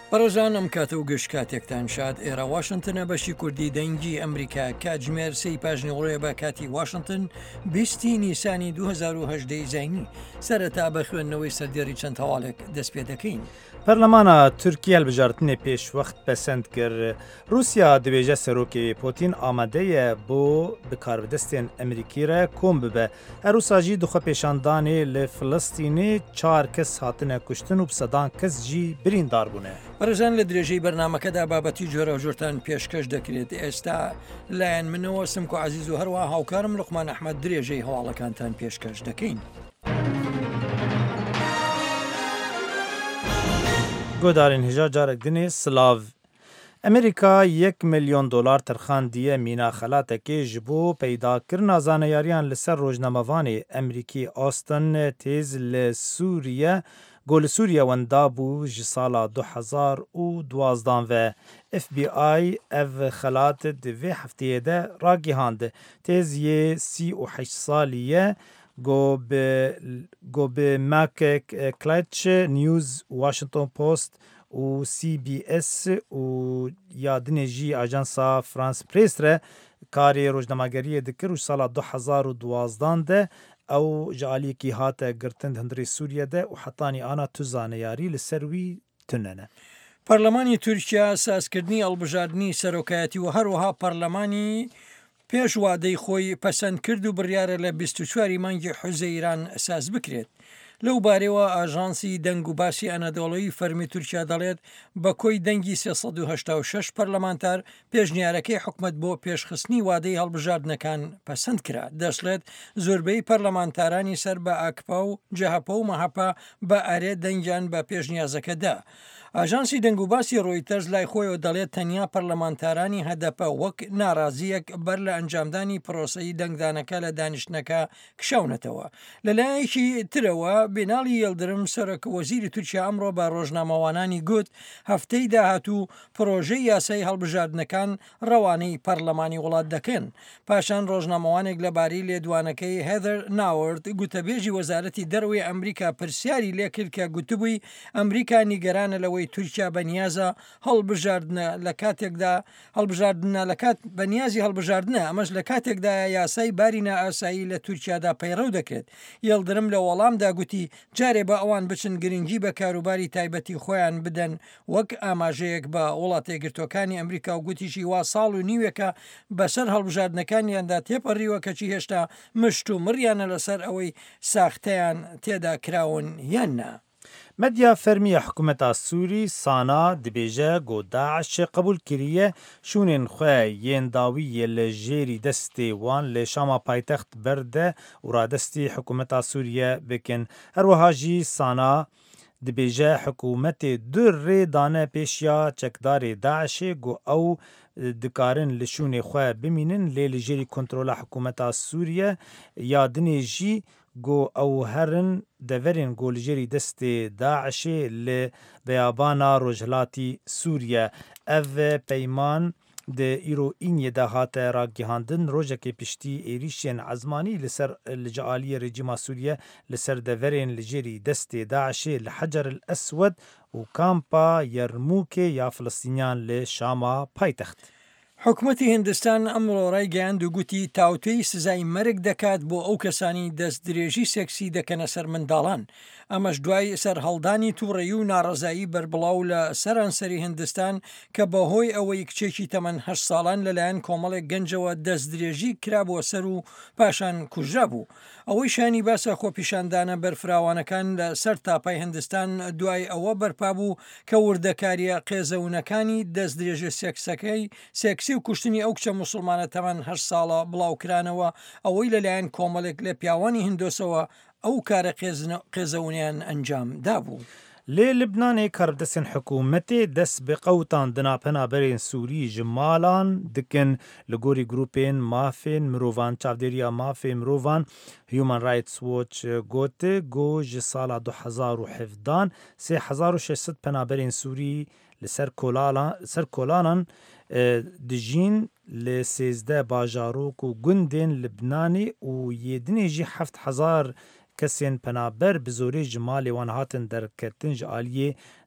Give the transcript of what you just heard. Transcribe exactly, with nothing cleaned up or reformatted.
بەڕێزان ئەم کاتە و گەشت کاتێکتان شاد ئێرە واشنگتنە بەشی کوردی دەنگی ئەمریکا کاتژمێر سی پاژنی بە کاتی واشنگتن بیستی نیسانی دوهزار و هەژدە زینی سەرەتا بە خوێندنەوەی سەردێڕی چەند هەواڵێک دەست پێ دەکەین. پەرلەمانە تورکیا بژارتنێ پێشوەخت پەسەند کرد رووسیا دەبێژە سەرۆکی پۆتین ئامادەیە بۆ بکاربدەستێن ئەمریکیرە کۆم ببە هەروساژی دوخە پێشاندانێ لە فلستینێ چار کەس هاتنە کوشتن و سەدان کەس جی بریندار بوونە. بەڕێزان لە درێژەی بەرنمەکەدا بابەتی جۆرە و جۆرتان پێشکەش دەکرێت. ئێستا لایەن منەوە سمک و عزیز و هەروە هاوکارم لوقمان ئەحمەد درێژەی هەواڵەکانتان پێشکەش دەکەین. گۆدارین هێژا جارێک دنێ سلااو ئەمریکا یەک ملیۆن دۆلار تەرخاندیە مینا خەلاتێکی ji بۆ پەیداکردنا زانەیاریان لەسەر ڕۆژنامەوانی ئەمریکی ئاستن تێز لە سووریە گۆ لە سووریا وەندا بوو ji sala du hezar û duwazdeh ve F B I ev xelat di vê hefteyê de ragihand têz yê sî û heşt salî ye got bi McClatch News, Washington Post û C B S û ya dinê jî ajansa France Press re karê rojnamageriyê dikir û sala du hezar û duwazdeh de ew ji aliyekî hate girtin hundirê Sûriyê de û hetanî ana tu zaneyarî li ser wî tunene. پەرلەمانی تورکیا سازکردنی هەڵبژاردننی سەرۆکایەتی و هەروەها پەرلەمانی پێش وادەی خۆی پەسەند کرد و بڕیارە لە بیست و چواری مانگی حوزەیران ساز بکرێت. لەو بارەوە ئاژانسی دەنگ و باسی ئەنەدۆڵەوی فەرمی تورکیا دەڵێت بە کۆی دەنگی سێسەد و هەشتا و شەش پەرلەمانتار پێشنیارەکەی حکومەت بۆ پێشخستنی وادەی هەڵبژاردنەکان پەسەند کرا. دەشڵێت زۆربەی پەرلەمانتارانی سەر بە ئاکپا و جەهەپە و مەهەپا بە ئارێ دەنگیان بە پێشنیازەکەدا. ئاژانسی دەنگ و باسی ڕۆیتەرز لای خۆیەوە دەڵێت تەنیا پەرلەمانتارانی هەدەپە وەک ناڕازیەک بەر لە ئەنجامدانی پرۆسەی دەنگدانەکە لە دانیشتنەکە کشاونەتەوە. لەلایەکی ترەوە بێناڵی یەلدرم سەرۆک وەزیری تورکیا ئەمڕۆ بە ڕۆژنامەوانانی گوت هەفتەی داهاتوو پرۆژەی یاسای هەڵبژاردنەکان ڕەوانەی پەرلەمانی وڵات دەکەن. پاشان ڕۆژنامەوانێک لەبارەی لێدوانەکەی هێدەر ناوەرد گوتەبێژی وەزارەتی دەرەوەی ئەمریکا پرسیاری لێکرد کە گوتبووی ئەمریکا نیگەرانە لەوەی تورکیا بەنیازە هەڵبژاردنە لە کاتێکدا هەڵبژاردنە لە کات بەنیازی هەڵبژاردنە ئەمەش لە کاتێکدا یاسای باری نائاسایی لە تورکیادا پەیڕەو دەکرێت. یەلدرم لە وەڵامدا گوتی جارێ بە ئەوان بچن گرنگی بە کاروباری تایبەتی خۆیان بدەن وەک ئاماژەیەک بە وڵاتە یەکگرتوەکانی ئەمریکا و گوتیشی وا ساڵ و نیوێکە بەسەر هەڵبژاردنەکانیاندا تێپەڕیوە کەچی هێشتا مشت و مڕیانە لەسەر ئەوەی ساختەیان تێدا کراون یان نا. مدیا فەرمیە حکوومەتا سووری سانا دبێژە گۆ داعش قبول کریە شوونên xwe yên dawiyê li jêrî destê wan lê Şama paytext berde û radestî hikûmeta Sûriye bikin. Herwiha jî Sana dibêje hikûmetê du rê dane pêşiya çekdarê Daişê got ew dikarin li şûnê xwe bimînin lê li jêrî kontrola hikûmeta Sûriye ya dinê jî got ew herin deverên golîjêrî destê Daişê li beyabana Rojhilatî Sûriye. Ev peyman di îroîniyê de hate ragihandin rojekê piştî êrişên ezmanî li ser li cealiyê rejîma Sûriye li ser deverên li jêrî destê Daişê li Heceril Eswed û kampa Yermûkê ya Filistînyan li Şama paytext. حکوومەتی هندستان ئەمڕۆ ڕایگەیاند و گوتی تاوتوی سزای مەرگ دەکات بۆ ئەو کەسانی دەست درێژی سێکسی دەکەنە سەر منداڵان. ئەمەش دوای سەر هەڵدانی تووڕێی و ناڕەزایی بربڵاو لە سەرانسەری هندستان کە بەهۆی ئەوەی کچێکی تەمەن هەشت ساڵان لەلایەن کۆمەڵێک گەنجەوە دەست درێژی کرابووە سەر و پاشان کوژرا بوو. ئەوەی شانی باسە خۆپیشاندانە بەرفراوانەکان لە سەر تاپای هندستان دوای ئەوە بەرپا بوو کە وردەکاریە قێزەونەکانی دەست درێژە سێکسەکەی سێکس و کوشتنی ئەو کچە موسڵمانە تەمەن هەشت ساڵە بڵاوکرانەوە ئەوەی لەلایەن کۆمەڵێک لە پیاوانی هندۆسەوە ئەو کارە قێزەونیان ئەنجام دابوو. لێ لبنانê کاربدestên hikûmetê dest bi qewtan di napenaberên Sûrî ji malan dikin li gorî grûpên mafên mirovan. Çavdêriya mafê mirovan Human Rights Watch got got ji sala du hezar û hevdan sê hezar û şeş sed penaberên Sûrî li ser ser kolanan dijîn li sêzdeh bajarok û gundên Libnanê û yêdinê jî heft hezar kesên penaber bi zorê ji malê wan hatin derketin ji aliyê